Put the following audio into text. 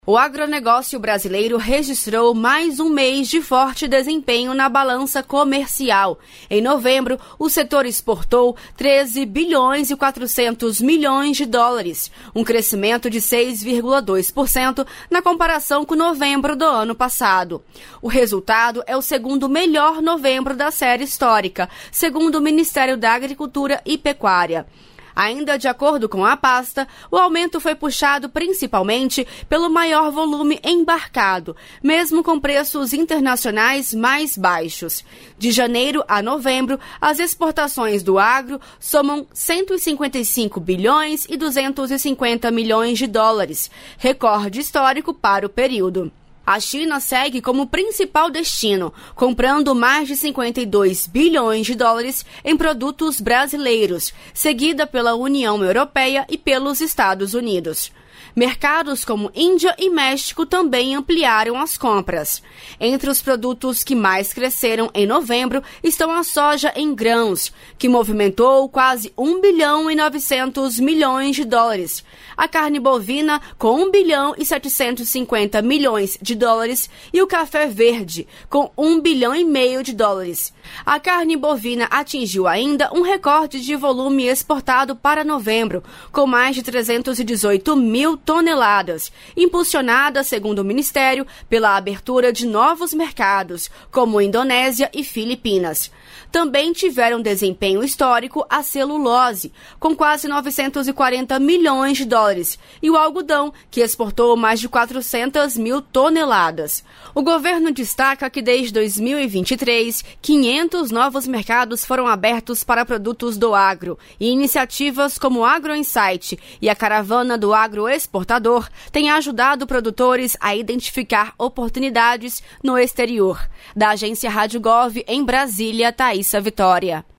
O agronegócio brasileiro registrou mais um mês de forte desempenho na balança comercial. Em novembro, o setor exportou 13 bilhões e 400 milhões de dólares, um crescimento de 6,2% na comparação com novembro do ano passado. O resultado é o segundo melhor novembro da série histórica, segundo o Ministério da Agricultura e Pecuária. Ainda de acordo com a pasta, o aumento foi puxado principalmente pelo maior volume embarcado, mesmo com preços internacionais mais baixos. De janeiro a novembro, as exportações do agro somam 155 bilhões e 250 milhões de dólares, recorde histórico para o período. A China segue como principal destino, comprando mais de 52 bilhões de dólares em produtos brasileiros, seguida pela União Europeia e pelos Estados Unidos. Mercados como Índia e México também ampliaram as compras. Entre os produtos que mais cresceram em novembro estão a soja em grãos, que movimentou quase 1 bilhão e 900 milhões de dólares. A carne bovina com 1 bilhão e 750 milhões de dólares e o café verde com 1 bilhão e meio de dólares. A carne bovina atingiu ainda um recorde de volume exportado para novembro, com mais de 318 mil toneladas, impulsionada, segundo o Ministério, pela abertura de novos mercados, como Indonésia e Filipinas. Também tiveram desempenho histórico a celulose, com quase 940 milhões de dólares, e o algodão, que exportou mais de 400 mil toneladas. O governo destaca que desde 2023, 500 novos mercados foram abertos para produtos do agro, e iniciativas como o Agro Insight e a Caravana do Agro Exportador têm ajudado produtores a identificar oportunidades no exterior. Da agência Rádio Gov, em Brasília, Thaísa Vitória.